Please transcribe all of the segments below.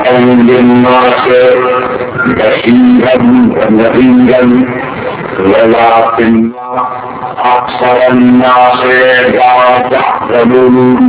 للناس بشيرا ونذيرا ولكن أكثر الناس لا يعلمون.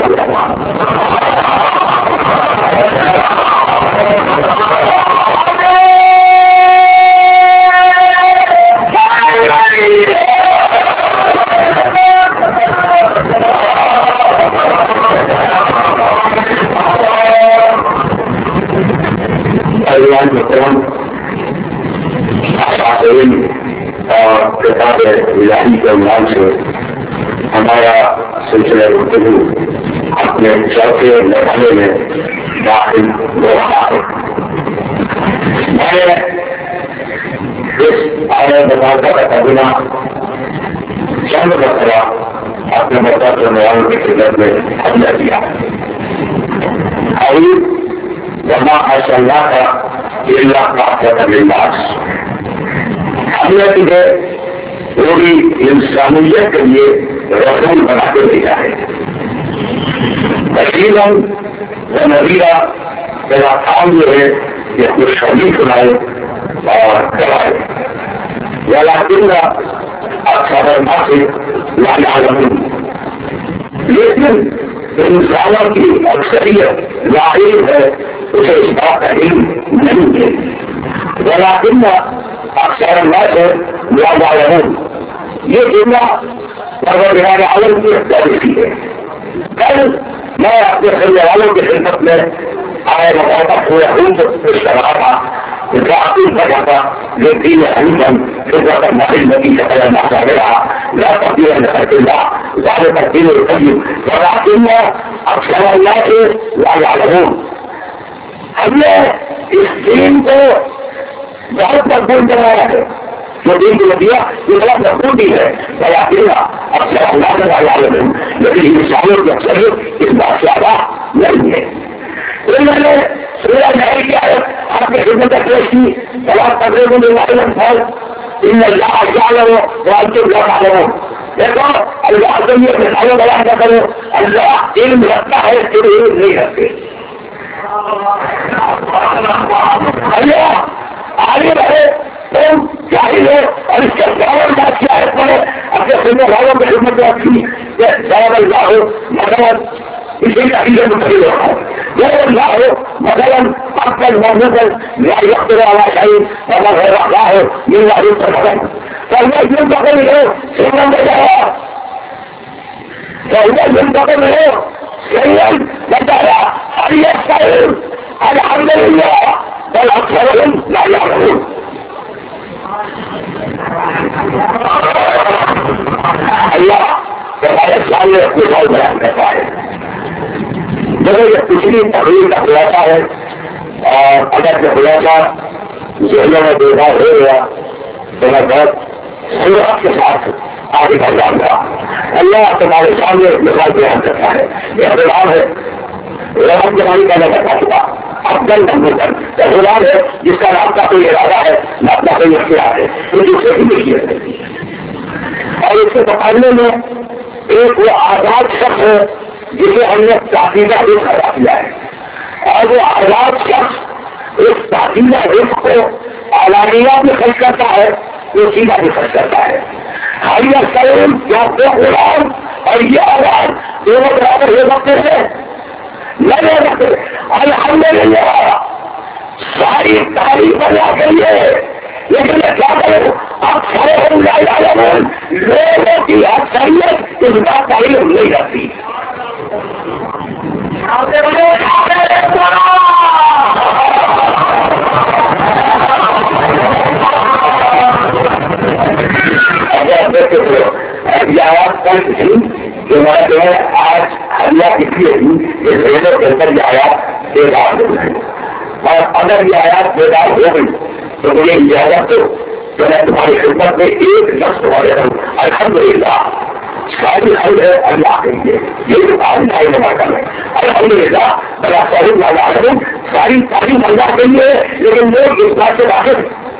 اور کتاب الہی کے عنوان سے ہمارا سلسلہ گفتگو اپنے چوتھے مرحلے میں داخل ہو رہا ہے. میں اس آیت مبارکہ کا ترجمہ چند مرتبہ اپنے مدد کرنے والوں کی خدمت میں حملہ کیا. وما ارسلناک الا رحمۃ للناس. ہم نے تجھے پوری انسانیت کے لیے رسول بنا کے دیا ہے. بشیرا ونذیرا، تیرا کام جو ہے یہ خوشخبری سنائے اور کرائے. ولکن اکثر الناس لا يعلمون، لیکن انسانوں کی اکثریت ظاہر ہے اسے اس بات کا علم نہیں ہے. ولکن اکثر الناس لا يعلمون، یہ جملہ پروردگار عالم کی تعریفی ہے. کل میں اپنے سننے والوں کی خدمت میں آئے مقابلہ پورے ہند پیش کر رہا تھا. عقیل پڑھا تھا جو دین حنیفا فطرۃ النبی الذی فطر الناس علیہا لا تبدیل لخلق اللہ ذلک الدین القیم ولکن اکثر الناس لا يعلمون. ہم نے اس دین کو بہت مقبول بنایا ہے. جو دین کو دیا یہ بہت مقبول بھی ہے. ولکن اکثر الناس لا يعلمون، لیکن انسانوں کی اکثریت اس بات سے آگاہ نہیں ہے. انہوں نے سورہ نحل کی آیت آپ کی خدمت میں پیش کی. فلا تضربوا لله الامثال ان اللہ يعلم وانتم لا تعلمون. دیکھو اللہ سے یہ مثالیں بیان نہ کرو، اللہ علم رکھتا ہے پھر علم نہیں رکھتے. اللہ عالم ہے تم جاہل ہو، اور اس کے باور بات کی آیت پڑھے اپنے سننے والوں کی خدمت میں رکھی کہ ضرب اللہ مثلا، اسی کا علم متحد ہوتا ہے. ضرب اللہ مثلا اکبر محمد لا يقدر على شيء وما غير الله من لا يقدر. فهو ينتقل له سرا بجاهه، فهو ينتقل له سرا بجاهه. هل يستعين؟ الحمد لله بل اكثرهم لا يعلمون. اللہ ہمارے سامنے مثال بیان کرتا ہے. دیکھو یہ پچھلی تقریر کا خلاصہ ہے، اور اگر یہ خلاصہ ذہنوں میں بیدار ہو گیا تو میں بہت سرعت کے ساتھ آگے بڑھ جاؤں گا. اللہ تمہارے سامنے مثال بیان کرتا ہے. یہ غلام ہے، غلام جمالی کا نظر کا چکا افضل نمبر غلام ہے جس کا نام کا کوئی ارادہ ہے، نام کا کوئی اختیار ہے، تو دوسرے کی ملکیت ہے. اور اس کے مقابلے میں ایک وہ آزاد شخص ہے جسے ہم نے تعقیدہ رزق ادا کیا ہے. اور وہ آزاد شخص اس تعقیدہ رزق کو اعلانیہ بھی خرچ کرتا ہے، وہ سیدھا بھی خرچ کرتا ہے. ہر یہ سلیم یا وہ غلام اور یہ آزاد دونوں برابر ہو سکتے ہیں نہیں ہو سکتے. الحمدللہ ساری تعریف اللہ کے لیے، لیکن میں کیا کروں اکثر لوگوں کی اکثریت اس بات کا علم نہیں رکھتی. آج اللہ کی اس ریڈیو کے اندر یہ آیات بیدار ہو گئی، اور اگر یہ آیات بیدار ہو گئی تو مجھے اجازت دو تو میں تمہاری خدمت میں ایک لفظ تمہارے رہوں. الحمدللہ ساری حل ہے اللہ کے لیے، یہ جو تعلیم ہے الحمدللہ بلا صاحب والا ساری تعلیم اللہ کے لیے. لیکن لوگ اس بات سے واقف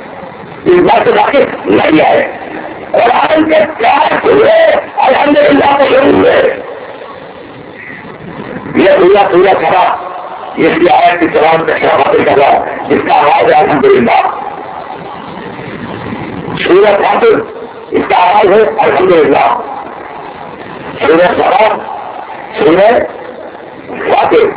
نہیں آئے. قرآن کے پیار ہوئے الحمدللہ کو ضرور ہے. یہ پورا پورا سرا اس کی آیت کی زبان میں کیا حاصل کر رہا ہے، اس کا آواز ہے الحمدللہ. سورہ فاتر اس کا آواز ہے الحمدللہ. سورہ سلام سورہ فاتر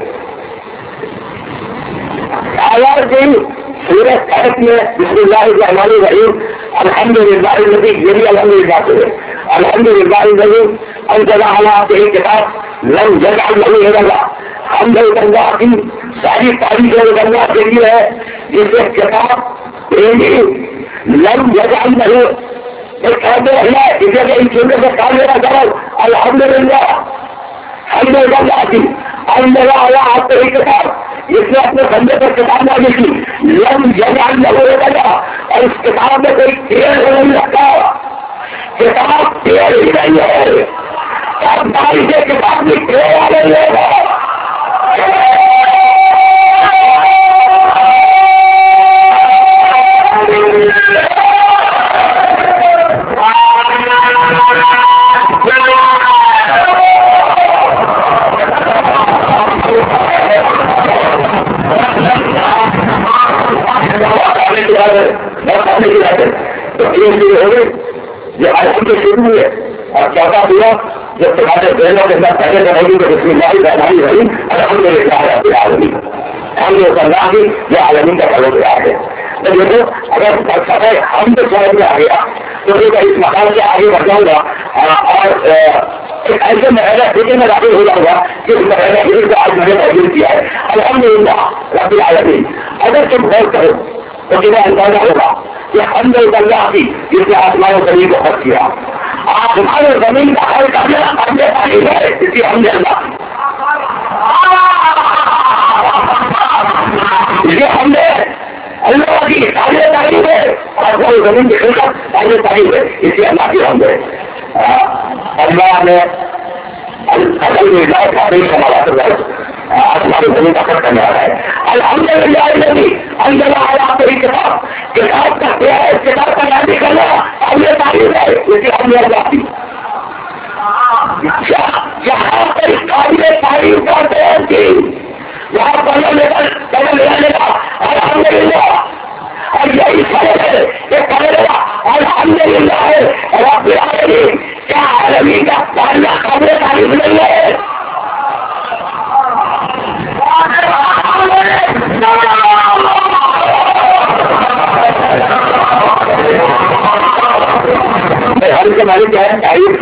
آواز گئی. سورہ فاتر میں بسم اللہ الرحمن الرحیم الحمدللہ الذی، یہ بھی الحمدللہ سے ہے. الحمدللہ الذی انزل علی عبدہ الکتاب لم یجعل لہ عوجا. حمد اللہ کی ساری تعریف اللہ کے لیے ہے جس نے کتاب بھیجی. لم یجعل لہ ایک کہتے ہیں اس جگہ ان چیزوں سے کہا میرا جواب الحمدللہ. حمد اللہ کی انزل علی عبدہ الکتاب، اس نے اپنے بندے پر کتاب نہ لکھی. لم یجعل لہ عوجا، اور اس کتاب میں کوئی ٹیڑھ نہیں رکھا. کتاب ٹیڑھ ہی نہیں ہے. کب بارش کتاب میں ٹیڑھ والے لوگ یہ الحمد شروع ہوئے اور چوتھا دیا جب تمہارے بہنوں کے ساتھ پہلے بنائی تو بسم اللہ الرحمن الرحیم الحمدللہ رب العالمین. ہم لوگ اللہ کی یہ عالمین کا پہلو دیا ہے. تو دیکھو اگر فلسفہ ہم تو سمجھ میں آ گیا تو اس مقام سے آگے بڑھ جاؤں گا اور ایک ایسے مرحلہ دیکھنے میں داخل ہو جاؤں گا کہ اس مرحلہ کو آج میں نے موجود کیا ہے الحمدللہ رب العالمین. اگر تم غور کرو تو تمہیں اندازہ ہوگا کہ حمد اللہ کی جس نے آسمان و زمین کو خرچ کیا. آسمان و زمین کا حل کرنا اپنے تعلیم ہے اس کی حمد اللہ. یہ حمد اللہ کی تعلیم تعلیم ہے. آسمان و زمین کی خلقت تعلیم تعلیم ہے اس کی اللہ کی حمد ہے. اللہ نے الحمدللہ تعلیم ہمارا آسمان و زمین کا خرچ کرنے والا ہے. الحمدللہ انزل علی عبدہ الکتاب، کتاب کا کیا ہے، کتاب کا نازل کرنا اب یہ تعلیم ہے اس کی حمد اللہ کی. جہاں پر قابل تعلیم کا بیان کی وہاں پڑھنے لینے کا الحمدللہ. اور یہی فرق ہے کہ پڑھنے کا الحمدللہ ہے رب العالمین. کیا عالمین کا پڑھنا قابل تعلیم نہیں ہے؟ ہر کے مالک کیا ہے تعریف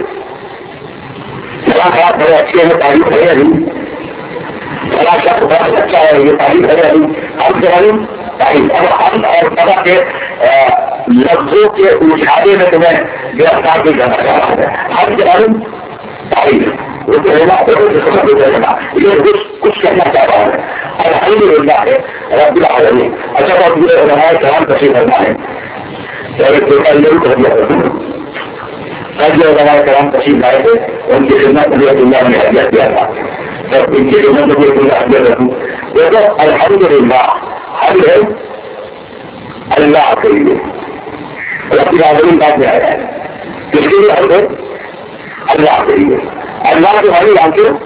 خراب بڑے اچھے ہیں تعریف ہے ابھی بڑا شخص بہت اچھا ہے یہ تعریف ہے ابھی ہم کے معلوم تعریف. اور ہم اور پتا کے لفظوں کے اجھالے میں تمہیں گرفتار بھی کرنا چاہ رہا ہے. ہم کے معلوم تعریف وہ تو ہوگا یہ کچھ کرنا چاہ رہا ہے. الحمدللہ ہے رب العالمین. اچھا بات یہ علماء کرام تشریف کرنا ہے علماء کرام تشریف لائے تھے ان کی خدمت اللہ نے ہدیہ کیا تھا. جب ان کی خدمت ہدیہ رکھوں دیکھو الحمدللہ ہم ہے اللہ کے لیے رب العالمین بات میں آیا ہے. کس کے لیے ہم ہے؟ اللہ کے لیے. اللہ کے بارے جانتے ہو؟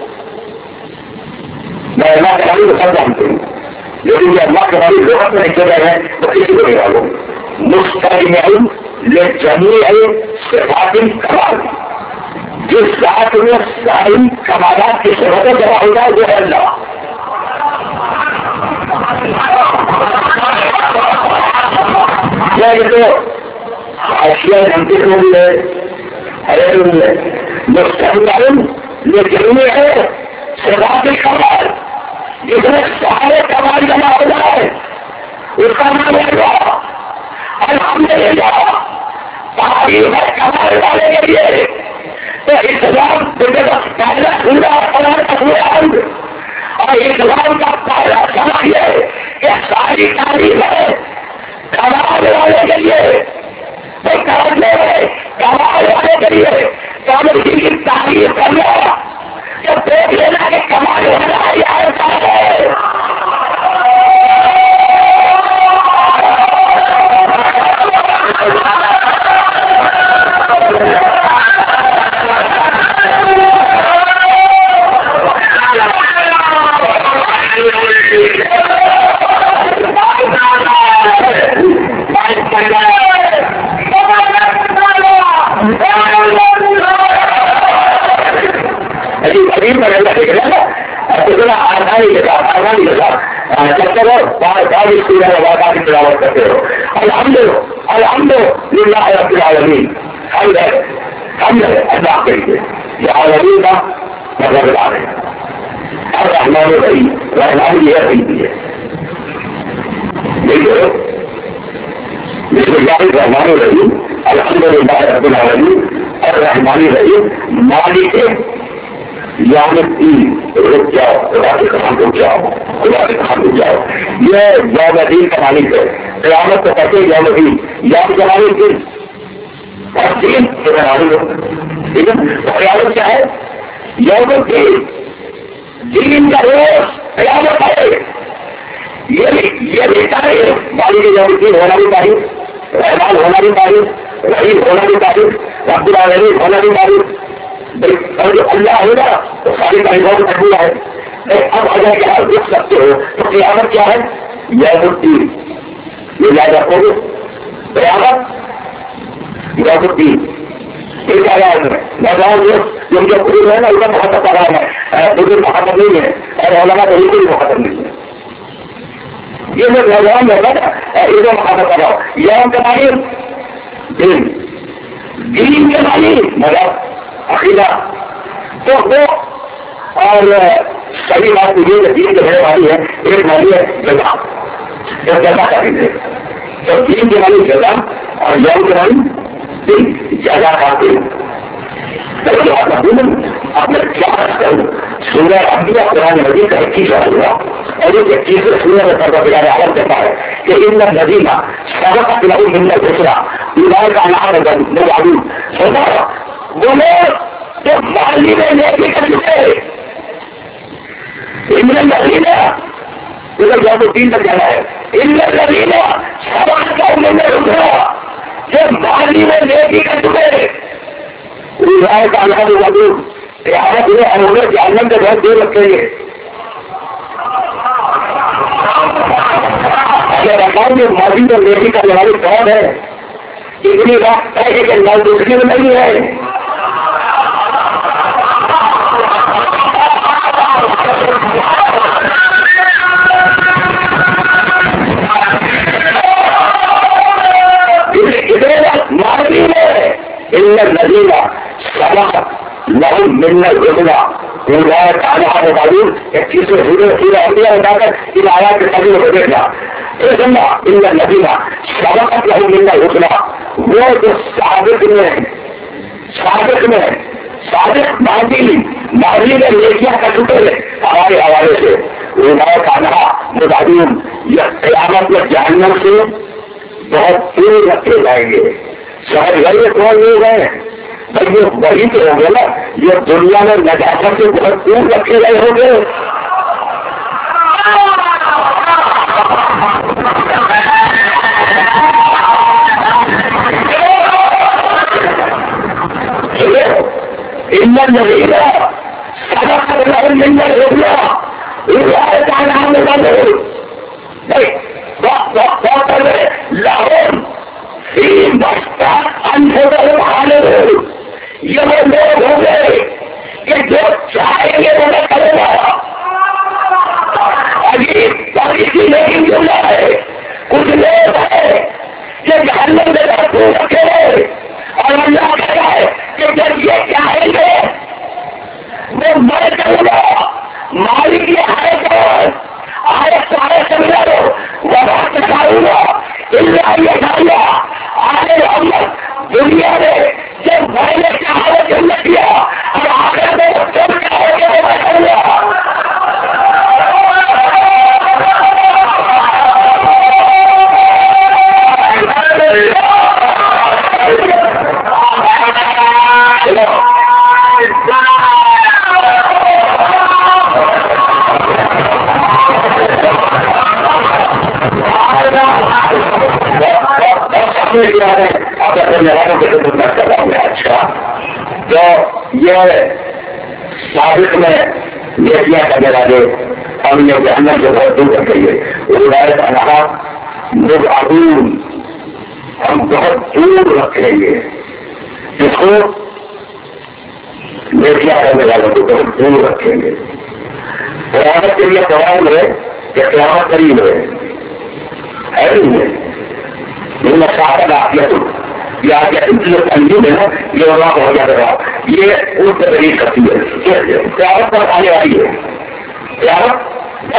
میں اللہ کے بارے کو سب جانتے ہوں لیکن یہ اللہ کے بارے لوگ میں چل رہے ہیں تو کسی کو نہیں ڈالو. مستقیم لجمیع صفات الکمال، جس ذات میں ساری کمالات کی صفتیں جمع ہو جائے وہ ہے اللہ. تو اشیاء منطق میں بھی ہے مستقیم لجمیع صفات الکمال، جس میں سارے کمال جمع ہو جائے اس کا نام ہے اللہ. الحمدللہ تعریف ہے کمال والے کے لیے. تو اسلام پہلا پورا قرآن کا پورا حمد اور اسلام کا پہلا سمجھ ہے کہ ساری تعریف ہے کمال والے کے لیے. تو کرنے کمال والے کے لیے کامل کی تعریف کرنا جب دیکھ لینا کہ کمال والا ایسا ہے. کرتے رہو، بار اسکول ہے واقعہ کی تلاوت کرتے رہو. الحمد للہ رب العالمین. ہم اللہ کریے یہ عالمین کا مطلب لا رہے ہیں. اور رحمان الرحیم رحمان یہ رہی ہے بسم اللہ الرحمن الرحیم الحمد للہ رب العالمین الرحمن الرحیم مالک یوم الدین. رک جاؤ خدا کے قسم رک جاؤ، خدا کے قسم رک جاؤ. یہ یوم الدین کا مالک ہے. قیامت کو کہتے یوم الدین، یوم کا مالک دن اور دین کے مالک ہے. ٹھیک ہے، تو قیامت کیا ہے؟ یوم الدین، دین کا روز قیامت ہے. یہ بیٹا ہے مالک یوم الدین ہونا بھی چاہیے، رحمان ہونا بھی چاہیے، رحیم ہونا بھی چاہیے، رب العالمین ہونا بھی چاہیے. اور جو اللہ ہوگا تو ساری تعلیمات کرنی ہے. اب اگر کیا دیکھ سکتے ہو تو قیامت کیا ہے؟ یوم الدین. یہ یاد رکھو گے قیامت یوم الدین. یہ کیا یاد ہے؟ میں جو خود ہے نا اس کا مخاطب کر رہا ہے، بالکل مخاطب نہیں ہے اور علماء تو بالکل مخاطب نہیں ہے. یہ جو نوجوان ہے نا اس کو مخاطب کر رہا ہوں. یوم کے معنی دین، دین کے معنی مذہب عقیدہ. تو وہ اور صحیح بات یہ دین کے بڑے والی ہے. ایک معنی ہے جزا، جو جزا کریں گے. تو دین کے معنی جزا اور یوم کے معنی دین جزا کھاتے ہیں. آپ نے کیا سورہ انبیاء قرآن مجید کا 21واں سورہ اور یہ 21ویں سورہ میں سرکار بغیر عالم دیتا ہے کہ ان الذین سبقت لهم منا الحسنى اولئک عنها مبعدون. وہ لوگ جو مالی میں نیکی کر چکے ان الذین ادھر یوم الدین تک جانا ہے. ان الذین سبقت لهم منا الحسنى جو مالی میں نیکی کر چکے رائے کا اللہ مدد قیامت میں انہوں جہنم کے بہت دور رکھیں گے. اگر اکاؤنٹ میں ماضی میں نیکی کرنے والی کون ہے؟ اتنی بات ہے کہ نال دوسری میں نہیں ہے. اتنے بات ماضی میں الذین سبقت لهم منا الحسنى اولئک عنها مبعدون. 21ویں سورہ انبیاء بتا کر ان آیات کے ترجمے کو دیکھنا. ان الذین سبقت لهم منا الحسنى وہ جو صادق ماضی میں نیکیاں کر چکے ہیں ہمارے حوالے سے اولئک عنها مبعدون. یہ قیامت میں جہنم سے بہت دور رکھے جائیں گے. شاید گھر کون لوگ ہیں بھائی یہ وہی تو ہوں گے نا یہ دنیا میں نجاست سے بہت دور رکھے گئے ہوں گے. ان الذین سبقت لهم منا الحسنى اولئک عنها مبعدون. لهم فيما اشتهت انفسهم خالدون. یہ وہ لوگ ہوں گے کہ جو چاہیں گے وہ کرے گا. ابھی لیکن جملہ ہے کچھ لوگ ہیں جو جہنم میں دور رکھے گئے اور اللہ کہتا ہے کہ جب یہ چاہیں گے وہ میں کروں گا. مالک یہ ہے کون؟ آئے سارے سمجھا دو وہ بات دکھاؤں گا اللہ یہ کھایا آئے محمد دنیا میں جب میں نے چاہا جنت کیا اور آخر میں تم چاہو گے وہ میں کروں گا. اچھا تو یہ سابق میں نیکیاں کرنے والے ہم نے جہنم سے بہت دور رکھ گئی ہے. مبعدون ہم بہت دور رکھیں گے جس کو نیکیاں کرنے والوں کو بہت دور رکھیں گے. قیامت کے لیے قرآن میں کہ قیامت قریب ہے نہیں ہے لیکن صاحب یہ آگے جو تنظیم ہے نا یہ اللہ ہو جائے گا یہ ان سے دلیل کرتی ہے قیامت پر آنے والی ہے قیامت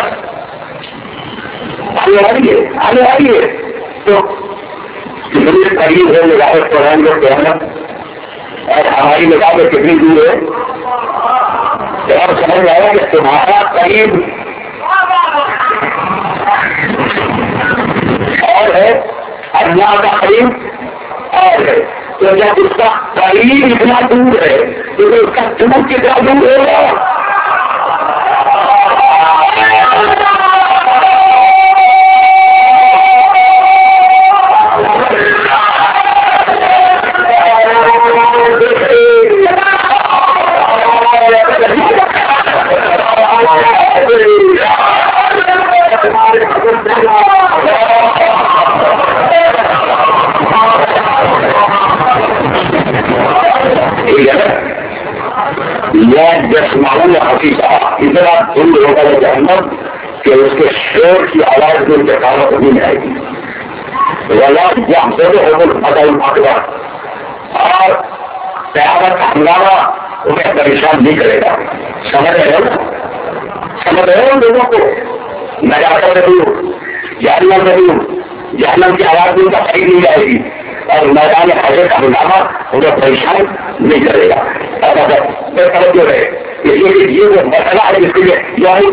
آنے والی ہے تو کتنی قریب ہے نگاہ قرآن میں قیامت اور ہماری نگاہ میں کتنی دور ہے اور سمجھ آیا کہ تمہارا قریب اور ہے اللہ کا قریب اور ہے تو جب اس کا قریب اتنا دور ہے تو اس کا دور کتنا دور ہوگا جسمانی حقیقہ اتنا دھند ہوگا جہنم کہ اس کے شور کی آواز میں دکھاوت نہیں آئے گی اور قیامت ہنگامہ انہیں پریشان نہیں کرے گا سمجھ رہے ہو لوگوں کو نجات میں دوں جہنم میں دوں جہنم کی آواز میں ان کا صحیح نہیں آئے گی اور میدان حاضر کا ہنگامہ انہیں پریشان نہیں کرے گا جو ہے اس لیے یہ وہ مسئلہ ہے جس کے لیے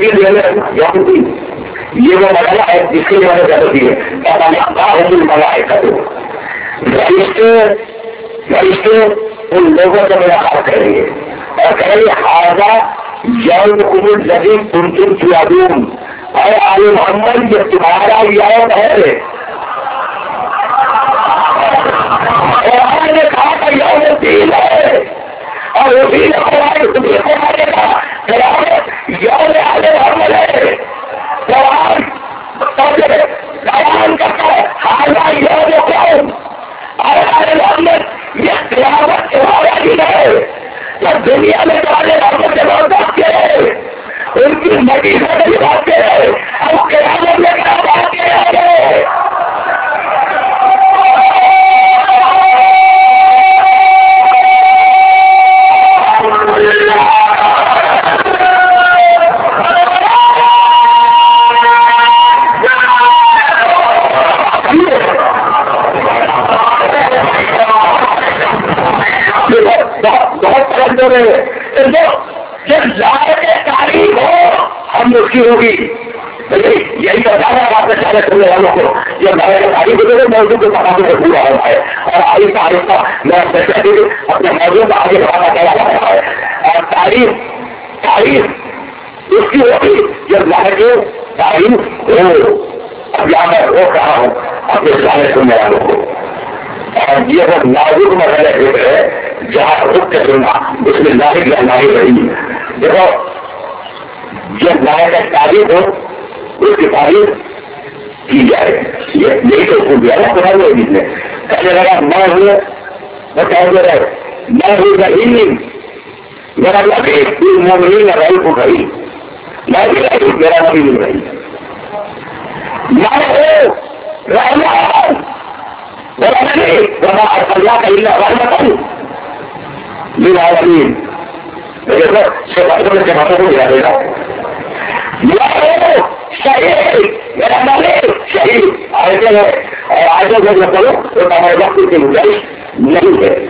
یہ وہ مسئلہ ہے جس کے لیے میں نے ضرورت دی ہے فرشتے ان لوگوں سے ملاقات کریں گے اور کہیں گے حاضہ یوم قبول جدید تم سیادون اور آل محمد یہ تمہارا یوم ہے اور نے کہا کہ یوم دین ہے اور وہ بھی ہمارے تمہیں ہمارے کا یوم آل محمد ہے قرآن کرتا ہے حاضہ یوم قوم اور آل محمد یہ قیامت تمہارا دن ہے جب دنیا میں تمہارے رحمت سے بہت آتے ہیں ان کی مدینہ میں بھاگتے ہیں اب قیامت میں کیا بھاگتے ہیں بہت فرق ہو رہے ہیں جب لاحق تعریف ہو ہم اس کی ہوگی یہی تو زیادہ بات ہے سارے سننے والوں کو یہ لاحق تعریف ہوتے ہیں موضوع کے ساتھ میں پورا ہو رہا ہے اور آہستہ آہستہ میں اپنے موضوع کا آگے بڑھانا چلا جا رہا ہے اور تعریف اس کی ہوگی جب لاحق تعریف ہو اب یہاں میں روک رہا ہوں اپنے سارے سننے والوں کو اور یہ وہ نازک مسئلہ ذکر ہے جہاں رک کے سننا اس میں لاحق یا لاحق رہی دیکھو جب لاحق کا تعریف ہو اس کی تعریف کی جائے یہی تو بھول گیا نا تمہارے بیچ میں کہنے لگا میں ہوں وہ کہتے رہے میں ہوں رحیم میرا نبی مومنین رہی کو گئی میں بھی رہی میرا نبی نہیں رہی میں ہوں رحمان میرا نبی وہاں اللہ کا اللہ رحمت للعالمین سے باتوں میں جماعتوں کو یاد ہے شہید میرا نبی شہید آئے ہیں اور آگے جب میں کروں تو ہمارے وقت کی گنجائش نہیں ہے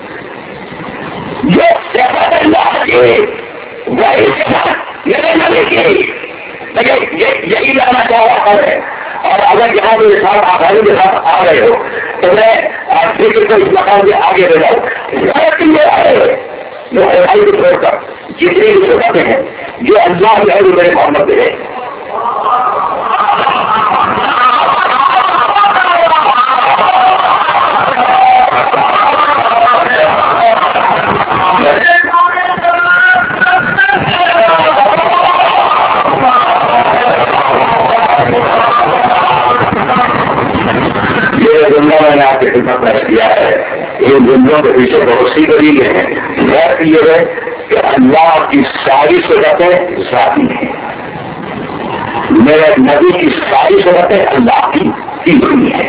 جو صفت اللہ کی وہی صفت میرے نبی کی لیکن یہی لانا چاہ رہا ہے اور اگر یہاں بھی ساتھ آسانی کے ساتھ آ گئے ہو تو میں فکر کو اس مقام سے آگے لے جاؤں یہ آئے جو خدائی کو چھوڑ کر جتنے بھی صفتیں ہیں جو اللہ جو ہے وہ میرے محمد میں ہے میں نے آپ کی خدمت میں کیا ہے ان جملوں کے پیچھے بہت سی دلیلیں ہیں بات یہ ہے کہ اللہ کی ساری صفتیں ذاتی ہیں میرے نبی کی ساری صورتیں اللہ کی ہوئی ہے.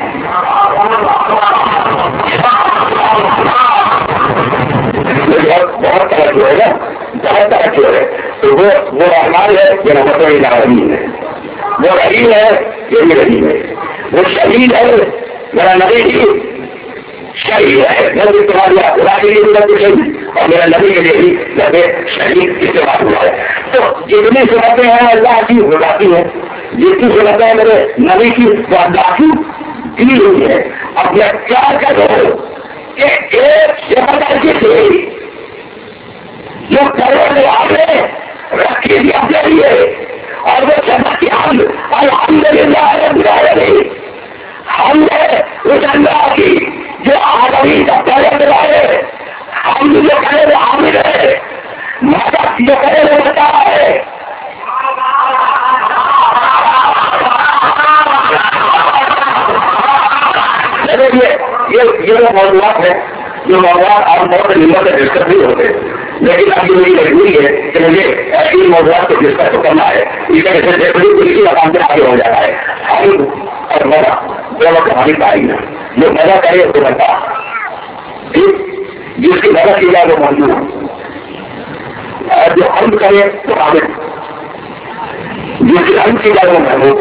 بہت طرح کی ہے نا, بہت طرح کی ہے. تو وہ رحمان ہے یہ رحمت العالمین ہے, وہ رحیم ہے یہ بھی رحیم ہے, وہ شہید ہے میرا نبی کی شہید ہے, نبی تمہاری خدا کے لیے بھی لگے شہید اور میرا نبی کے لیے بھی لگے شہید استعمال ہوا ہے. تو جتنی صورتیں ہیں اللہ کی ہو جاتی ہیں, جتنی صورتیں ہیں میرے نبی کی وہ اللہ کی دی ہوئی ہے. اب میں کیا کروں کہ ایک زبردستی تھی جو کرو نے آگے رکھی تھی اپنے لیے, اور وہ سبق کی ہم الحمدللہ رب العالمین ہم نے اس اللہ کی جو آدمی کا پہلے بلائے ہم جو کرے وہ عامر ہے, مدد جو کرے وہ بتا ہے. یہ وہ موضوعات ہے جو موضوعات آپ بہت نمبر سے ڈسکس نہیں ہوتے, لیکن اب یہ میری مجبوری ہے کہ مجھے ایسی موضوعات کو ڈسکس کرنا ہے. اس طرح سے اسی مقام سے آگے ہو جاتا ہے. ہم اور مزہ دونوں ہماری تعلیم ہے, جو مزہ کرے وہ بنتا, جس کی مدد کی جائے وہ موجود, اور جو ہم کرے تو عامر, جس کی ہم کی جائے وہ محمود.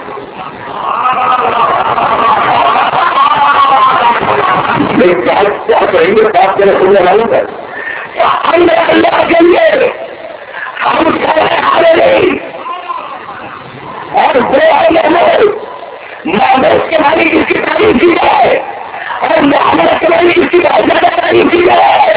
بہت رہی بات میرے سننے والوں پر ہم نے اللہ کے لیے ہم آگے نہیں اور محمد کے معنی جس کی تعریف کی جائے اور محمد کے معنی جس کی زیادہ تعریف کی جائے.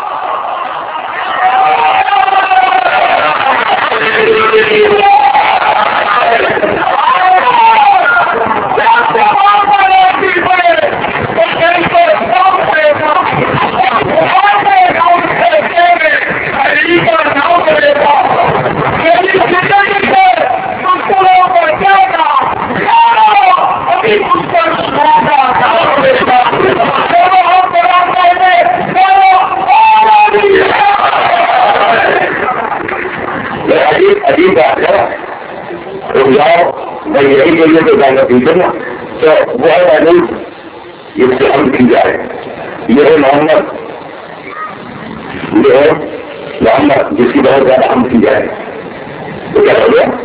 عجیب بات ہے, جاؤ میں یہی کے لیے تو جانا ٹھیک ہے نا, تو وہ ہے نہیں اس سے ہم کی جائے. یہ ہے محمد, یہ ہے محمد جس کی بہت زیادہ ہم کی جائے. تو کیا ہو گیا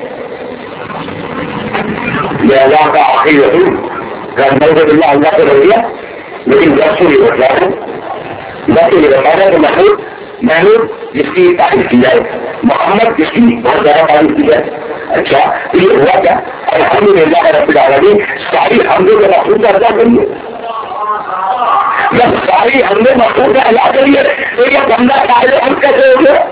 یہ اللہ کا آخری رسول رحمت اللہ اللہ سے رہ گیا, لیکن جب سے یہ بتلا ہے جب سے یہ بتا ہے تو محمود جس کی تعریف کی جائے, محمد جس کی بہت زیادہ تعریف کی جائے. اچھا تو یہ ہوا کیا, الحمدللہ رب العالمین ساری حمدوں کے مقصود ادا کریے. جب ساری حمدیں مقصود ادا کریے تو یہ بندہ سارے ہم کیسے ہو گئے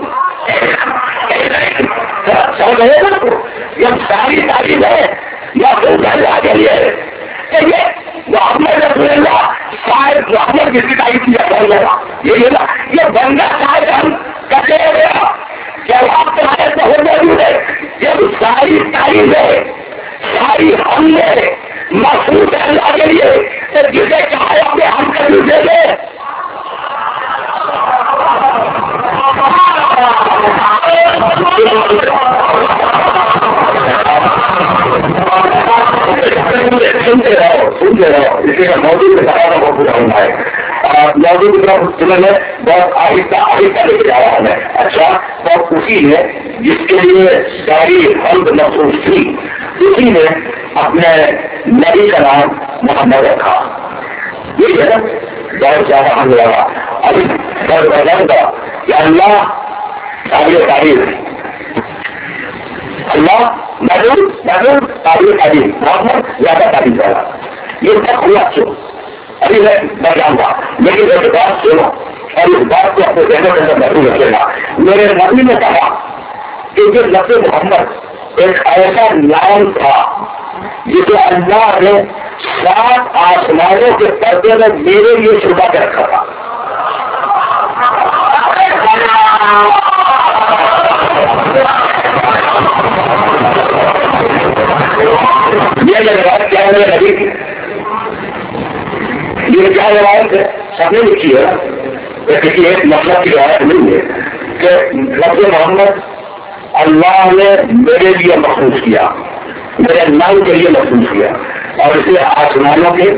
سمجھ رہے نا, جب ساری تعریف ہے مقصود ادا کریے یہ محمد رسول اللہ شاید محمد جس کی تعریف کی جائے یہ نا یہ بندہ شاید ہم کیسے ہو گیا. جب آپ تمہارے بہت موجود ہے جب ساری تعریف ہے ساری ہم نے محسوس اللہ کے لیے جسے چاہے اپنے ہم کر دے گے. سنتے رہو اسی کا موضوع کے سارا بہت پورا ہونا ہے. موضوع کی طرف سننے میں بہت آہستہ لے کے جا رہا ہوں میں. اچھا بہت اسی ہے جس کے لیے ساری حمد مخصوص تھی, اسی نے اپنے نبی کا نام محمد رکھا. یہ ہے نا بہت زیادہ ہم لگا ابھی بہت بدل کا کہ اللہ قابل تعریف, اللہ محمود قابل تعریف, محمد زیادہ تعریف کرا. یہ سب ہوا کیوں ابھی میں جاؤں گا, لیکن ایک بات سنو اور اس بات کو اپنے ذہنوں کے اندر محفوظ رکھے گا. میرے نبی نے کہا کہ یہ لفظ محمد ایک ایسا نام تھا جسے اللہ نے 7 آسمانوں کے پردے میں میرے لیے چھپا کے رکھا تھا. یہ روایت کیا ہے نبی کی, یہ کیا روایت ہے سب نے لکھی ہے, کسی ایک مطلب کی روایت نہیں ہے کہ لفظ محمد اللہ نے میرے لیے مخصوص کیا. میرے نام کے لیے محسوس کیا اور اسے آسمانوں کے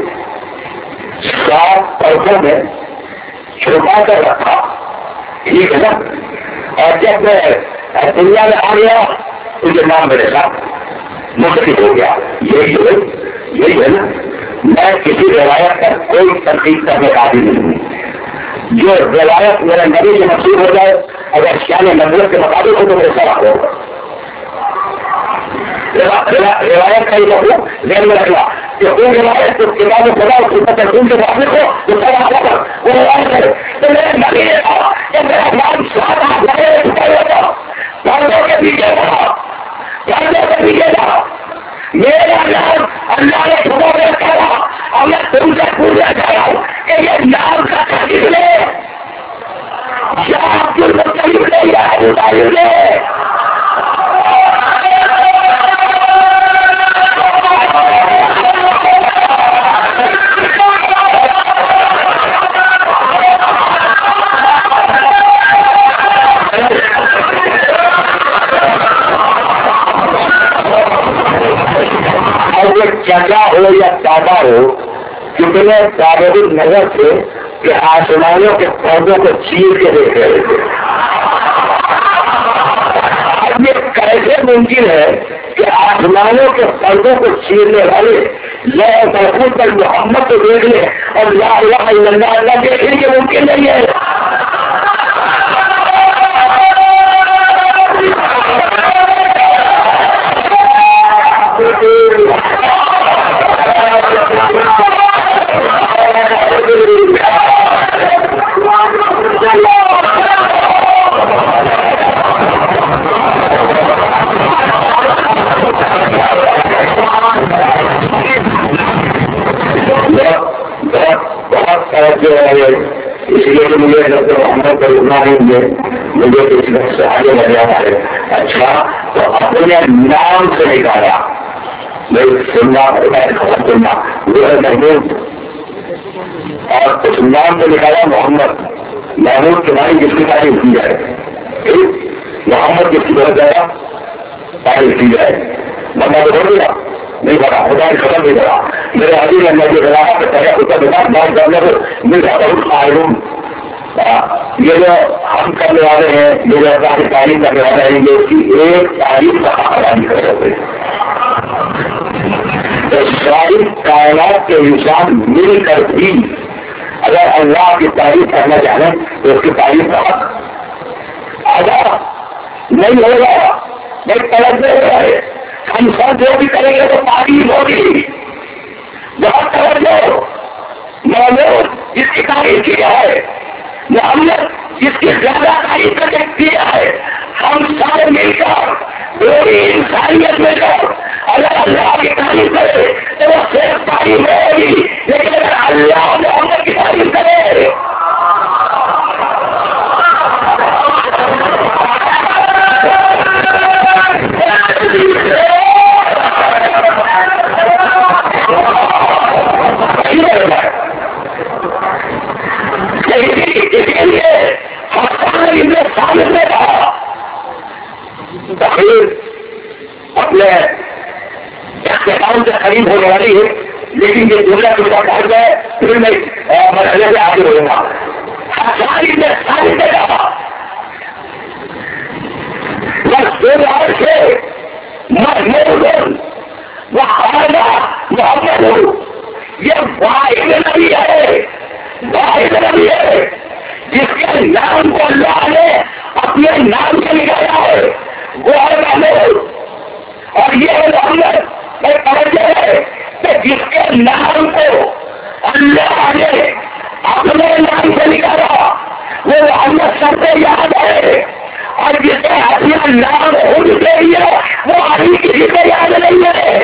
7 پرتوں میں چھپا کر رکھا. ٹھیک ہے نا. اور جب میں دنیا میں آ گیا تو یہ نام میرے ساتھ مختلف ہو گیا. یہی ہے نا. میں کسی روایت پر کوئی تنقید کرنے کا عادی نہیں ہوں. جو روایت میرے نبی سے مشہور ہو جائے اگر شان نبوت کے مطابق ہو تو میرے ساتھ ہوگا. روایت کا یہ مطلب ذہن میں رکھنا کہ کوئی روایت جو کتاب خدا اور سنت رسول کے مطابق ہو تو سب آ کر وہ روایت ہے. تو میرے نبی نے کہا کہ میرا نام پردوں کے پیچھے تھا. پردوں کے پیچھے تھا. میرا نام اللہ نے چھپا کے رکھا تھا اور میں تم سے پوچھنا چاہ رہا ہوں کہ یہ نام کا تحقیق لے یا عبد المطلب لے یا ابو طالب لے. چچا ہو یا دادا ہو کتنے تعداد نظر تھے کہ آسمانوں کے پودوں کو چیر کے دیکھ رہے تھے. اب یہ کیسے ممکن ہے کہ آسمانوں کے پودوں کو چیرنے والے لا محفوظ پر محمد کو دیکھ لیں اور لا الہ الا اللہ اللہ دیکھنے کے ممکن نہیں ہے. اس لیے کہ مجھے ڈاکٹر محمد پر رکنا نہیں ہے. مجھے اس وقت سے آگے بڑھ جانا ہے. اچھا تو اپنے نام سے نکالا میں سننا خبر سننا وہ ہے محمود اور اس نام سے نکالا محمد. محمود کے بھائی جس کی تعریف کی جائے محمد جس کی بہت زیادہ تعریف کی جائے بندہ تو ہو گیا نہیں پڑا خدا کی خبر نہیں پڑا. میرے ابھی نے مجھے بتایا کہ پہلے اس کا بتا بات کرنے کو مل جاتا ہوں معلوم. یہ جو ہم کرنے والے ہیں یہ جو اللہ کی تعریف کرنے والے ہیں یہ اس کی ایک تعریف کا خبر نہیں کر سکتے. تو ساری کائنات کے انسان مل کر بھی اگر اللہ کی تعریف کرنا چاہیں تو اس کی تعریف کا حق ادا نہیں ہوگا. نہیں طلب نہیں ہو رہے. ہم سب جو بھی کریں گے تو تعریف ہوگی. بہت توجہ. محمود جس کی تعریف کی ہے محمد جس کی زیادہ تعریف کر کے کیا ہے ہم سارے مل کر پوری انسانیت مل کر اگر اللہ کی تعریف کرے تو وہ صرف تعریف ہوگی. لیکن اگر اللہ محمد کی تعریف کرے اسی لیے سامنے تھا تقریر اپنے اختتام سے قریب ہونے والی ہے لیکن یہ جملہ کے ساتھ پہنچ گئے پھر میں مرحلے سے آگے بڑھوں گا. ساری جگہ وہ خواجہ محمد یہ واحد نبی ہے. واحد نبی ہے جس کے نام کو اللہ نے اپنے نام سے نکالا ہے وہ ہے محمود. اور یہ محمد میں توجہ ہے کہ جس کے نام کو اللہ نے اپنے نام سے نکالا وہ محمد سب سے یاد ہے. اور جسے اپنا نام خود سے ہی ہے وہ ابھی کسی کو یاد نہیں ہے.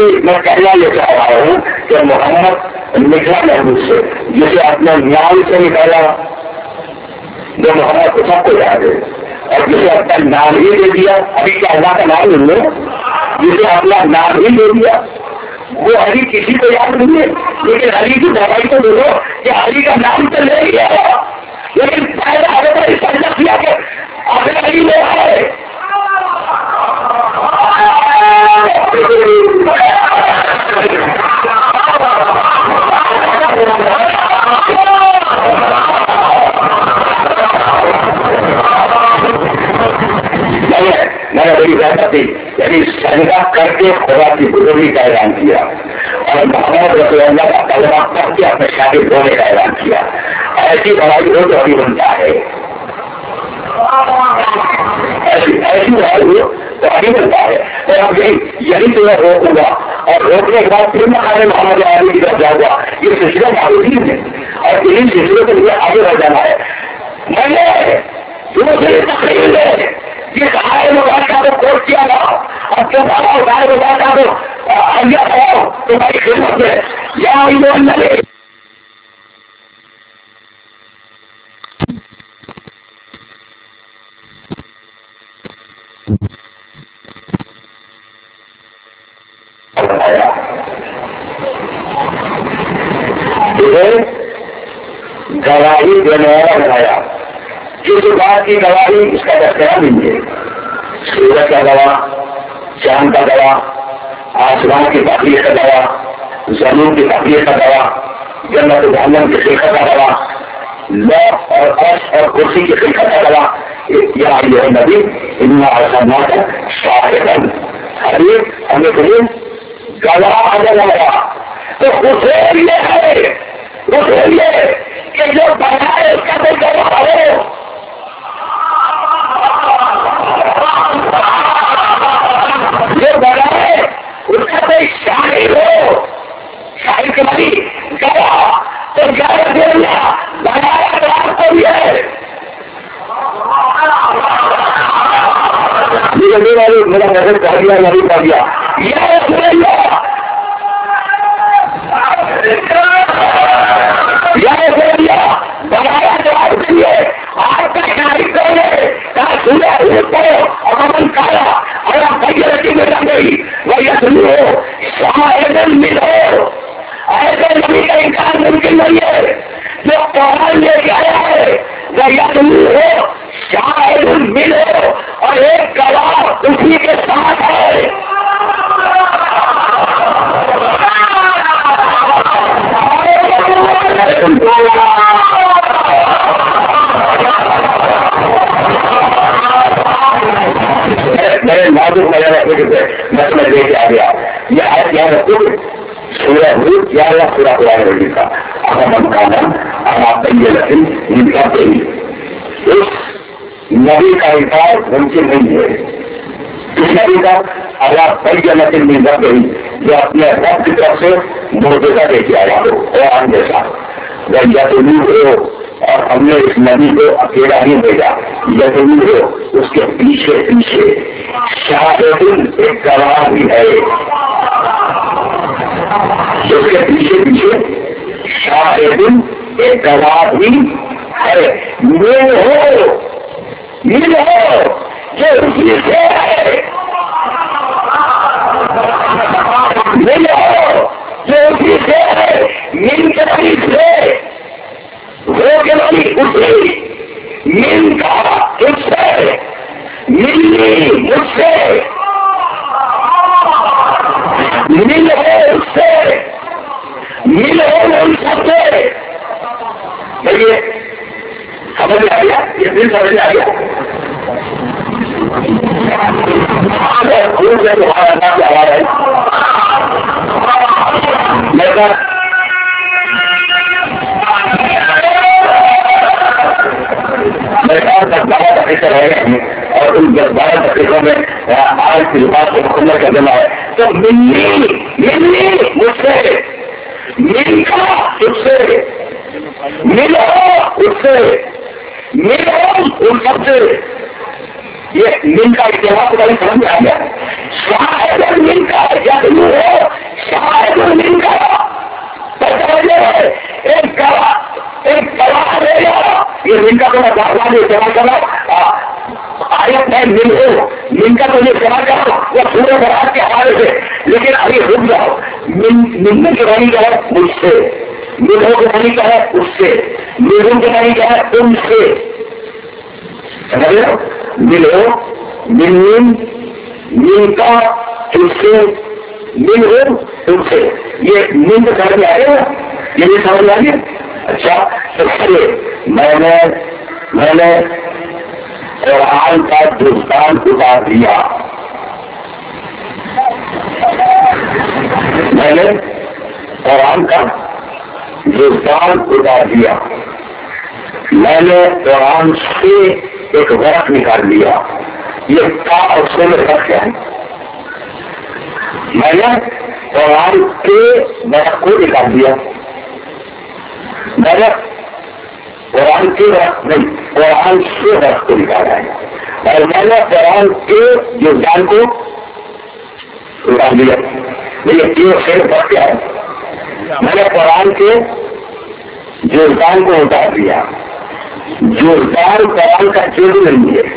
میں کہنا یہ چاہ رہا ہوں کہ محمد نکلا محبوب سے، جسے اپنے نام سے نکالا جو محمد کو سب کو یاد ہے، اور جسے اپنا نام ہی دے دیا، ابھی کیا اللہ کا نام نہیں ہے، جسے اپنا نام ہی دے دیا، وہ علی کسی کو یاد نہیں ہے، لیکن علی کی دوائی تو بولو کہ علی کا نام تو لے لیا، لیکن پہلے آگے سمجھ کیا کہ اپنے علی لے آئے. میں نے بڑی بہتر تھی، یعنی سجدہ کر کے خدا کی بزرگی کا اعلان کیا اور محمد رسول اللہ کا کلمہ کر کے اپنے شاگرد ہونے کا اعلان کیا. ایسی بڑائی ہو تو ابھی بنتا ہے، ایسی بڑائی ہو تو ابھی بنتا ہے. اور اب یہی تو میں روکوں گا، اور روکنے کے بعد پھر میں محمد علی کی طرف جاؤں گا. یہ سلسلہ معلوم ہے اور انہیں سلسلے کو مجھے آگے بڑھ جانا ہے. میں نے تقریر ہے جس آئے مبارکہ کو کوٹ کیا تھا اور جو آئے مبارکہ کو اجا ہو تمہاری خدمت میں یا گواہی دینے والا بنایا. جس بات کی گواہی اس کا دستیاب نہیں ہے، سورج کا گواہ، چاند کا گواہ، آسمان کی تقریر کا گواہ، زمین کی تقریر کا گواہ، جنت جہنم کی خلقت کا گواہ، لوح اور عرش اور کرسی کی خلقت کا گواہ. یا ایھا النبی انا ارسلناک شاہدا، ہمیں تمہیں گواہ بنایا. تو حسین یہ ہے، حسین یہ کہ جو بنائے اس کا تو گواہ ہو. جو بنائے اس کا کوئی شاعر ہو، شاعر کے بھائی گواہ تو گواہ دے دیا، بنایا تو آپ کو بھی ہے. میرا نظر کر دیا نہیں کر دیا بنایا تو آپ کے لیے. آپ کا شاعر کون ہے؟ امن کایا اور آپ بھائی میں رہ گئی وہ یسلی ہو شاعر ملو. ایسے نبی کا انکار ممکن نہیں ہے جو قرآن لے کے آیا ہے. وہ یسلی ہو شاعر ملو اور ایک گواہ اسی کے ساتھ ہے. میرے نازک مسئلہ لے کے آ گیا. یہ آج یاد رکھو سورہ ہود یا اللہ سورہ قرآن مجید کا احمد کانا آپ لیکن ان کا اس نبی کا انکار ممکن نہیں ہے. اس نبی کا اللہ لیکن ملتا نہیں جو اپنے رب کی طرف سے معجزہ دے کے آیا ہو قرآن جیسا. وہ یتیم ہو اور ہم نے اس نبی کو اکیلا نہیں بھیجا. یتیم ہو اس کے پیچھے پیچھے شاہد ایک گواہ بھی ہے. اس کے پیچھے پیچھے شاہد ایک گواہ بھی ہے. مل ہو جو اسی سے ہے. مل ہو جو اسی سے ہے. مل کے پیچھے سے وہ کے بھائی اسی مل کا اس سے ملی مجھ سے مل ہو اس سے مل ہو ان سب سے. دیکھیے سمجھ آ گیا یہ دن سمجھ آ گیا. تمہارا نام کیا ہے اور ان 10-12 دقیقوں میں آج کی بات کو مکمل کر دینا ہے. تو ملنی مجھ سے مل کا اس سے ملو اس سے ملو ان سب سے. یہ مل کا اتحاد کو سمجھ میں آ گیا. شاید مل کا جب ہو نہیں کرا ایک گواہ لے جا یہ من کا تو میں داخلہ استعمال کرا آیت ہے من کا تو یہ استعمال کرا وہ پورے برات کے حوالے سے لیکن ابھی رک جاؤ من کے بنی کا ہے مجھ سے ملوں کے بنی کا ہے اس سے ملوں کے بنی کا ہے ان سے سمجھ ملو مل کا ان سے مل ہو ان سے یہ من کو سمجھ میں آئے گا یہ بھی سمجھ آ گیا اچھا سب سے میں نے قرآن کا دستان اتار دیا میں نے قرآن کا دستان اتار دیا میں نے قرآن سے ایک ورق نکال لیا یہ کا اور سے میں فرق کیا ہے میں نے قرآن کے ورق کو نکال دیا میں نے قرآن کے ورق نہیں قرآن سے ورق کو نکالا ہے اور میں نے قرآن کے دستان کو اتار دیا یہ سے فرق کیا ہے میں نے قرآن کے دستان کو اتار دیا جوزدان قرآن کا جلد نہیں ہے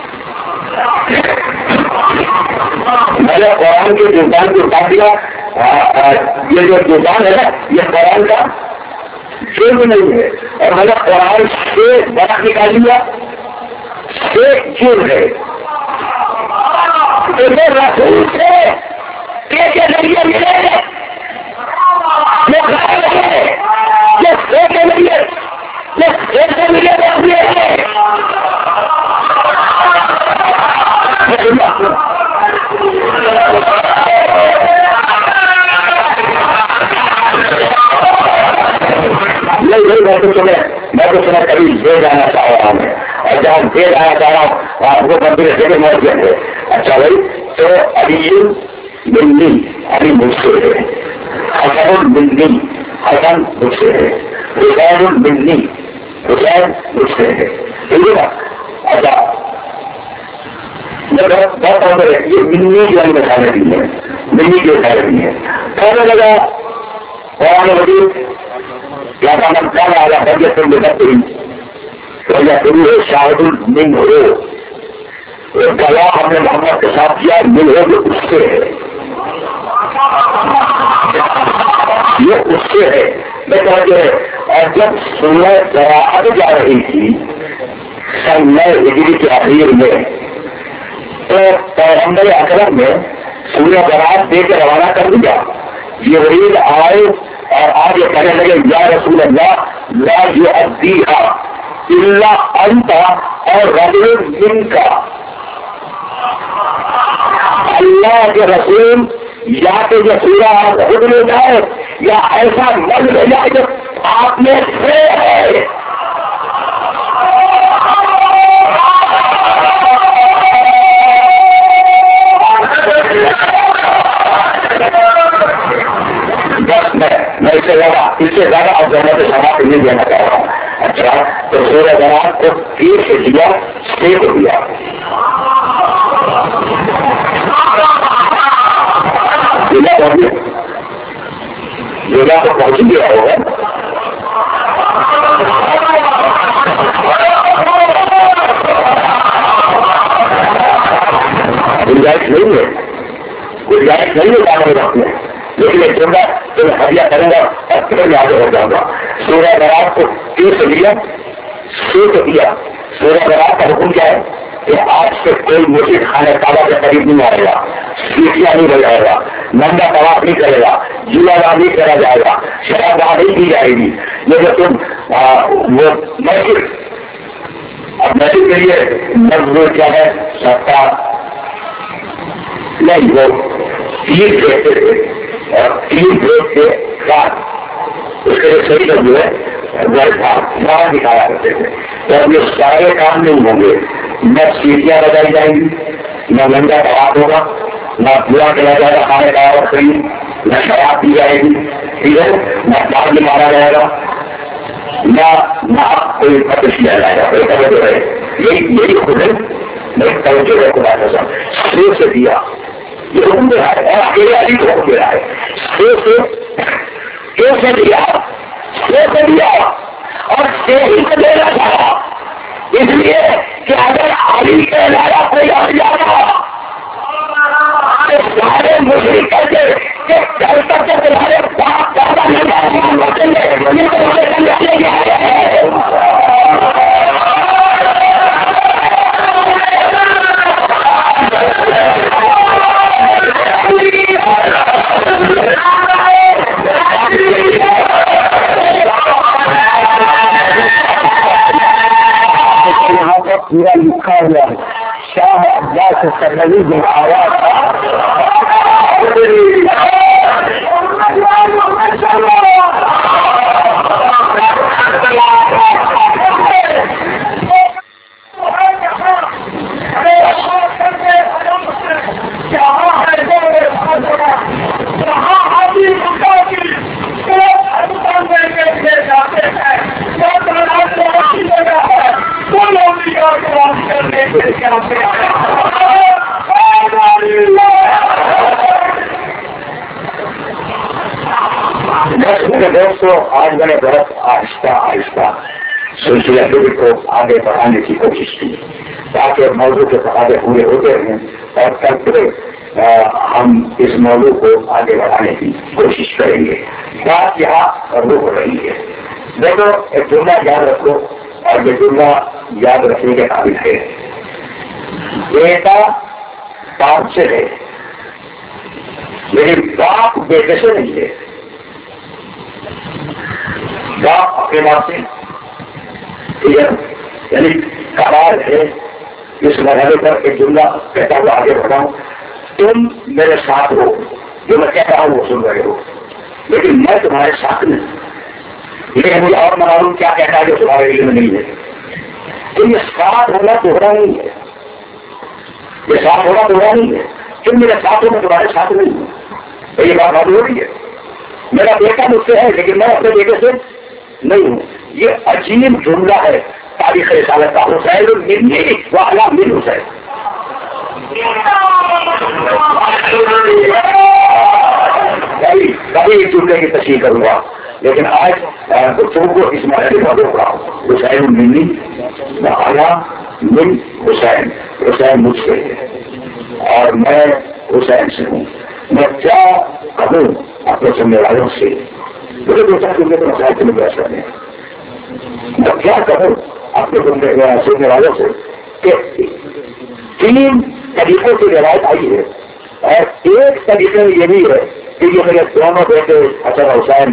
میں نے قرآن کے جوزدان کو اتار دیا یہ جو جوزدان ہے نا یہ قرآن کا جلد نہیں ہے اور میں نے قرآن سے برق نکال لیا سے جلد ہے رسول سے کے ذریعے ملے یہ غائب ہے یہ سے کے ذریعے ملے میں تو سنا کبھی دے جانا چاہ رہا ہوں اور جہاں دے جانا چاہ رہا ہوں آپ کو مندر سے موت دیں اچھا بھائی تو ابھی بندی ابھی مجھ سے ہے حسن بندی حسن مجھ سے ہے حسین بندی حسین مجھ سے ہے ٹھیک ہے نا اچھا یہ ملنی کی والی بچانے بھی ہے ملنی کی بچانے بھی ہے کہنے لگا قرآن وزیر کیا کام کیا آگا بجے سے لے سکتے ہیں شاہد المن ہو ایک گواہ ہم نے محمد کے ساتھ کیا مل ہو جو اس سے ہے یہ اس سے ہے میں کہتے ہیں اور جب سورہ براءت جا رہی تھی سن 9 ہجری کے اخیر میں تو پیغمبر اکرم نے سورہ براءت دے کے روانہ کر دیا جبریل آئے اور آج یہ کہنے لگے یا رسول اللہ لا یؤدیھا الا انت اور رجل منک اللہ کے رسول یا تو یہ سورہ آپ خود لے جائے یا ایسا مرد لے جائے جو آپ میں سے ہے بس میں اس سے زیادہ اور جنت سماعت نہیں دینا چاہ رہا ہوں اچھا تو سورہ براءت کو تیر سے دیا سے کو دیا جگہ کو پہنچ گیا ہوگا گنجائش نہیں ہے گنجائش نہیں ہے جانے وقت میں لیکن ایک جملہ تو میں ہدیہ کروں گا اور پھر یاد ہو جاؤں گا سورہ براءت کو تیر سے دیا سے کو دیا سورہ براءت کا حکم کیا ہے کہ آج سے کوئی مسجد خانہ کعبہ کے قریب نہیں آئے گا سیٹیاں نہیں بجائے گا ننگا طواف نہیں کرے گا جلا نہیں کرا جائے گا شراب نہیں کی جائے گی لیکن تم وہ مسجد اب مسجد کے لیے مزدور کیا ہے سستا نہیں وہ تین دیکھتے تھے اور تین دیکھ کے ساتھ اس کے لیے صحیح لوگ جو ہے باہر دکھایا کرتے تھے تو اب یہ سارے کام نہیں ہوں گے نہ سیٹیاں بجائی جائیں گی نہ ننگا طواف ہوگا نہ پورا کیا جائے گا کھانے کا اور خرید نہ شراب پی جائے گی ٹھیک ہے نہ باغ میں مارا جائے گا نہ کوئی قتل کیا جائے گا کوئی توجہ ہے یہی خود ہے میری توجہ ہے خدا کا سب سے دیا یہ حکم دے رہا ہے اور اکیلے علی کو حکم دے رہا ہے. سے دیا اور سے ہی کو دینا چاہا, اس لیے کہ اگر علی کے علاوہ کوئی آ جانا سارے مشرک کر کے گھر تک کے تمہارے باپ دادا یہاں پر پورا لکھا ہوا ہے شاہ عباس سرنوی جو آواز دوستوں, آج میں نے بہت آہستہ آہستہ سلسلہ دل کو آگے بڑھانے کی کوشش کی تاکہ موضوع کے تقاضے پورے ہوتے رہیں اور کل ہم اس موضوع کو آگے بڑھانے کی کوشش کریں گے. بات یہاں رک رہی ہے. دیکھو ایک جملہ یاد رکھو اور یہ جملہ یاد رکھنے کے قابل ہے. بیٹا باپ سے ہے لیکن باپ بیٹے سے نہیں ہے. باپ اپنے باپ سے یعنی قرار ہے. اس مرحلے پر ایک جملہ کہتا ہوا آگے بڑھاؤں, تم میرے ساتھ ہو, جو میں کہہ رہا ہوں وہ سن رہے ہو, لیکن میں تمہارے ساتھ نہیں. لیکن مجھے اور معلوم کیا کہتا ہے جو تمہارے علم نہیں ہے. تو یہ ساتھ ہونا دوہرا نہیں ہے, یہ ساتھ ہونا دوہرا نہیں ہے. تم میرے ساتھ ہو, میں تمہارے ساتھ نہیں ہوں. تو یہ بات معلوم ہو رہی ہے. میرا بیٹا مجھ سے ہے لیکن میں اپنے بیٹے سے نہیں ہوں. یہ عجیب جملہ ہے تاریخ رسالت کا. حسین منی وعلی من حسین. کبھی اس جملے کی تشریح کروں گا, لیکن آج گفتگو کو اس مرحلے پر روک رہا ہوں. حسین منی وعلی من حسین. حسین مجھ سے ہے اور میں حسین سے ہوں. میں کیا کہوں اپنے سننے والوں سے, مجھے دوسرا سننے کو مسائل سے مجھے ایسا نہیں. میں کیا کہوں اپنے سننے والوں سے کہ 3 طریقوں کی روایت آئی ہے اور ایک طریقے یہ بھی ہے کہ یہ میرے دونوں بیٹے حسن حسین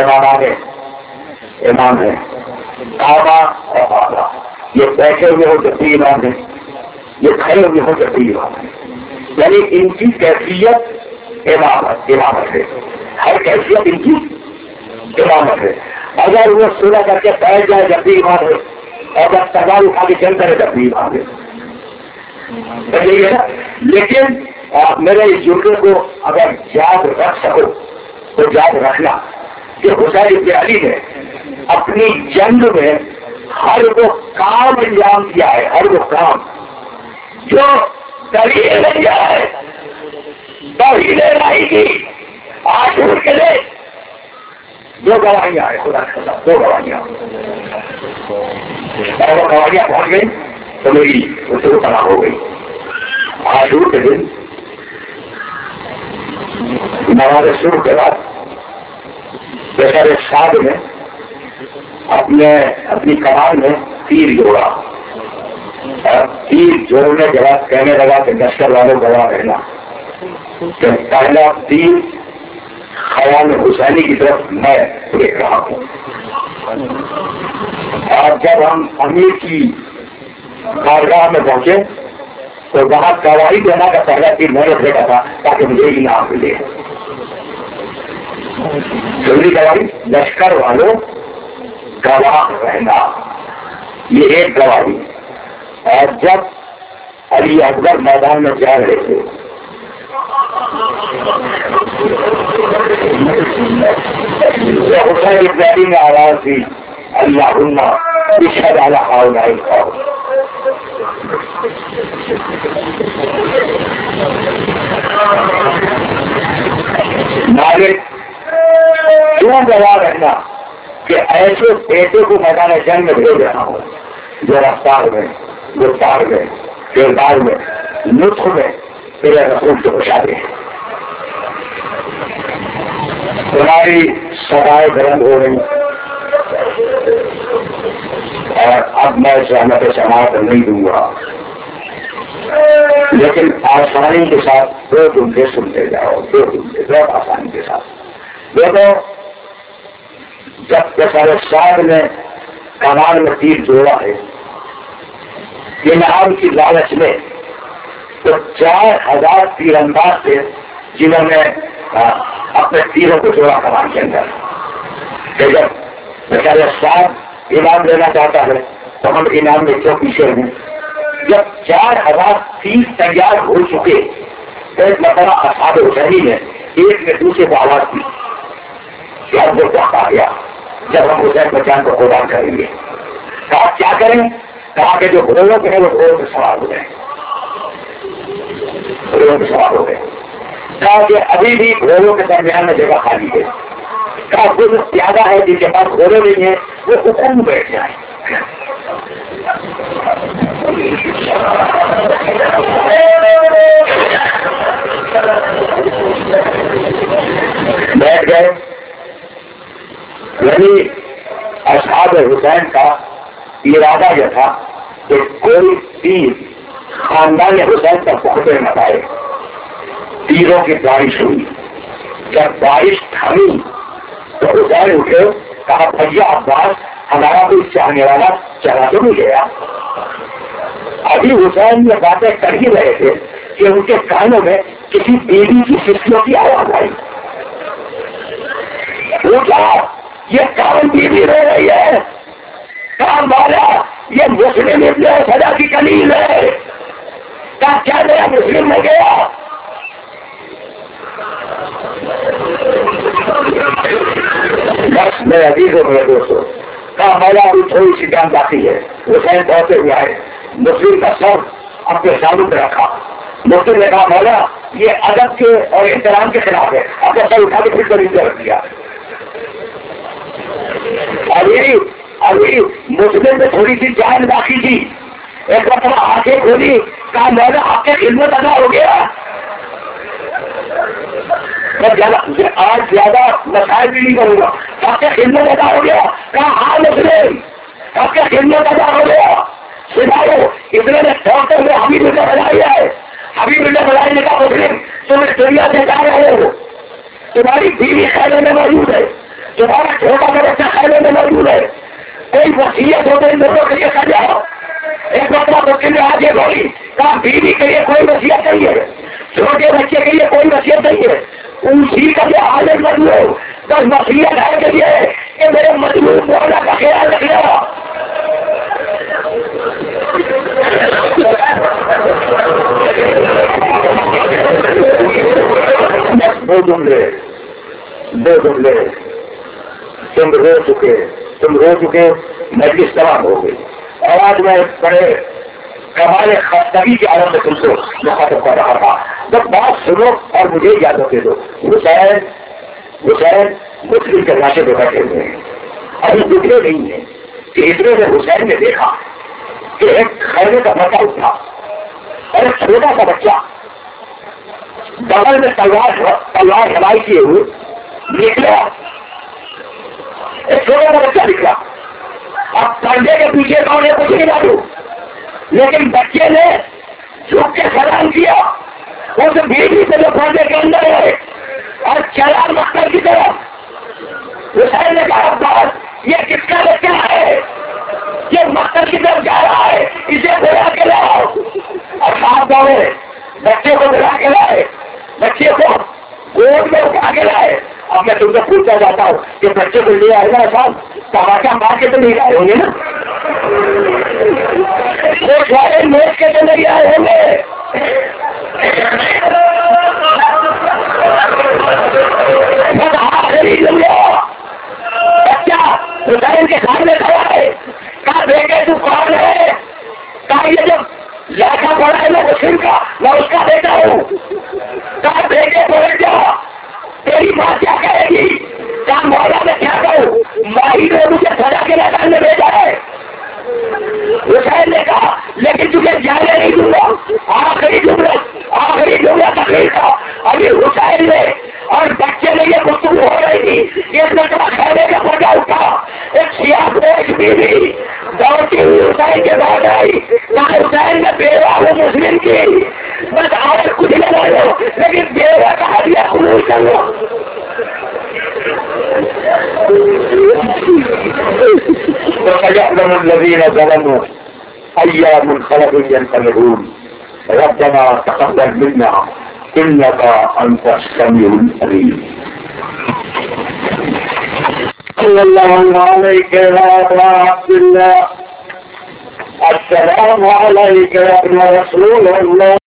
امام ہیں, کعبہ اور بابا. یہ بیٹھے ہوئے ہو جب بھی امام ہیں, یہ کھڑے ہوئے ہو جب بھی امام ہیں. یعنی ان کی کیفیت امامت ہے. ہر کیفیت ان کی امامت ہے. اگر وہ سنا کر کے بیٹھ جائے جب بھی امام ہے, اور جب تلوار اٹھا کے چل کرے جب بھی امام ہے. لیکن میرے اس جملے کو اگر یاد رکھ سکو تو یاد رکھنا کہ حسین ابن علی نے اپنی جنگ میں ہر وہ کام انجام کیا ہے, ہر وہ کام جو دلیل نہیں ہے, توحید الہی کی آج اٹھ کے لے. 2 گواہیاں ہیں خدا کے ساتھ, 2 گواہیاں. اور وہ گواہیاں پہنچ گئی تو میری اس کو پناہ ہو گئی. آشور کے دن نماز شروع کے بعد بشر شاد نے اپنی کمان میں تیر جوڑا. تیر جوڑنے کے بعد کہنے لگا کہ لشکر والوں گواہ رہنا کہ پہلا تیر خیال حسینی کی طرف میں دیکھ رہا ہوں. اور جب ہم امیر کی کارگاہ میں پہنچے تو وہاں گواہی دینا کا پہلا تیر میں نے دیکھا تھا تاکہ مجھے انعام ملے. ضروری گواہی لشکر والوں گواہ رہنا, یہ ایک گواہی. اور جب علی اکبر میدان میں جا رہے تھے حسین ابن علی نے آواز دی, اللہم اشہد علی ہؤلاء القوم. مالک کیوں گواہ رہنا کہ ایسے بیٹے کو میدان جنگ میں بھیج رہا ہوں جو رفتار میں، گفتار میں، کردار میں، نطق میں میرے رسول سے بچا دے. تمہاری سدائے بلند ہو رہی اور اب میں سہمت سماعت نہیں دوں گا، لیکن آسانی کے ساتھ دو جملے سنتے جاؤ، دو جملے بہت آسانی کے ساتھ. دیکھو جب سارے صاحب نے کمان میں تیر جوڑا ہے انعام کی لالچ میں، تو 4000 تیر انداز تھے جنہوں نے اپنے تیروں کو جوڑا کمان کے اندر. کہ جب بیچارے صاحب انعام لینا چاہتا ہے تو ہم انعام میں کیوں پیچھے رہیں؟ جب 4000 تیر تیار ہو چکے تو ایک مرتبہ اصحاب حسینی نے ایک نے دوسرے کو آواز دی کہ اب وہ وقت آ گیا جب ہم حسین بچان کو قربان کریں گے. کہا کیا کریں؟ کہا کہ جو گھوڑوں کے ہیں وہ گھوڑوں پہ سوار ہو جائیں. گھوڑوں پہ سوار ہو گئے. کہا کہ ابھی بھی گھوڑوں کے درمیان میں جگہ خالی ہے. کہا وہ جو پیادہ ہے جن کے پاس گھوڑے نہیں ہیں وہ حکم بیٹھ جائیں. بیٹھ گئے. یعنی اصحاب حسین کا ارادہ یہ تھا کہ کوئی تیر خاندان حسین کا پختہ نہ پائے. تیروں کی بارش ہوئی. جب بارش تھمی تو حسین اٹھے. کہا بھیا عباس ہمارا کوئی چاہنے والا چلا تو نہیں گیا؟ ابھی حسین یہ باتیں کر ہی رہے تھے کہ ان کے کانوں میں کسی بیوی کی سسیوں کی آواز آئی. پوچھا یہ کون بیوی رہ رہی ہے؟ کام والا یہ مسلم ابن سزا کی کلیل ہے. کیا نیا مسلم میں گیا؟ بس میں عزیز ہوں میرے دوستوں. کہا مولا ابھی تھوڑی سی جان باقی ہے. حسین بہتے ہوئے آئے. مسلم کا سر اپنے سامنے پہ رکھا. مسلم نے کہا مولا یہ ادب کے اور احترام کے خلاف ہے. اپنا سر اٹھا کے پھر کر نیچے رکھ دیا. ابھی مسلم نے تھوڑی سی جان باقی تھی. ایک مرتبہ آنکھیں کھولی. کہا مولا آپ کے خدمت ادا ہو گیا. آج زیادہ مسائل بھی نہیں کروں گا. آپ کے خدمت ادا ہو گیا. کہا ہاں مسلم آپ کے خدمت ادا ہو گیا. سناؤ اتنے نے ڈاکٹر نے حبیب اللہ بنایا ہے. حبیب اللہ بنانے کا مسلم تم اس دنیا سے جا رہے ہو. تمہاری بیوی خیمے میں موجود ہے. تمہارا چھوٹا کا بچہ خیمے میں موجود ہے. کوئی وصیت ہو گئی لوگوں کے لیے کر جاؤ. ایک مرتبہ بچے نے آگے بولی. کہا بیوی کے لیے کوئی وصیت نہیں ہے. چھوٹے بچے کے لیے کوئی وصیت نہیں ہے. اسی کا جو حالت بدلو. بس وصیت ہے کے لیے کہ میرے مجبور مولا کا خیال رکھنا. دو جملے تم رو چکے مجلس تمام ہو گئی. اور آج میں بڑے کمال خستگی کی عالم میں تم سے مخاطب کر رہا تھا. جب بات سنو اور مجھے اجازت دے دو. حسین مسلم کے لاشے پہ بیٹھے ہوئے ہیں. ابھی گزرے نہیں ہیں کہ اتنے میں حسین نے دیکھا کہ ایک خیمے کا بچہ اٹھا اور ایک چھوٹا سا بچہ بغل میں تلوار ہلائی کیے ہوئے نکلا. ایک چھوٹا سا بچہ نکلا. اب پردے کے پیچھے کون ہے کچھ نہیں معلوم, لیکن بچے نے جھک کے سلام کیا. اس بیوی سے جو پردے کے اندر ہے اور چلا مکر کی طرف. حسین نے کہا بات یہ کس کا بچہ ہے؟ یہ مکر کی طرف جا رہا ہے, اسے بلا کے لاؤ. اور صاحب دوڑے بچے کو بلا کے لائے. بچے کو گود میں اٹھا کے لائے. اب میں تم سے پوچھنا چاہتا ہوں کہ بچے کو لے آئے گا صاحب تماشا مار کے تو نہیں آئے ہوں گے نا؟ وہ سارے نوٹ کے تو نہیں آئے ہوں گے. بچہ حسین کے سامنے کھڑا ہے. کہا بیٹے تو کون ہے؟ کہا یہ جو لاکھا پڑا ہے میں مسلم کا، میں اس کا بیٹا ہوں. کہا بیٹے بول جا تیری ماں کیا کہے گی؟ کہا مولا میں کیا کہوں، ماہی نے مجھے سزا کے میدان میں بھیجا ہے. حسین نے کہا لیکن تجھے جانے نہیں دوں گا. آخری جملہ تقریر کا ابھی حسین نے اور بچے نے یہ گفتگو ہو رہی تھی، اس نے کہا کھانے کا پوجا اٹھا. ایک سیاہ ایک بیوی دوڑتی ہوئی حسین کے بعد آئی. کہا حسین میں بیوہ ہوں مسلم کی، بس آج کچھ نہ لو لیکن بیوہ کا ہدیہ قبول کر لو. وَسَيَعْلَمُ الَّذِينَ ظَلَمُوا أَيَّ مُنْقَلَبٍ يَنقَلِبُونَ رَبَّنَا تَقَبَّلْ مِنَّا إِنَّكَ أَنْتَ السَّمِيعُ الْعَلِيمُ. صلی اللہ علیہ وسلم. السلام علیکم یا رسول اللہ.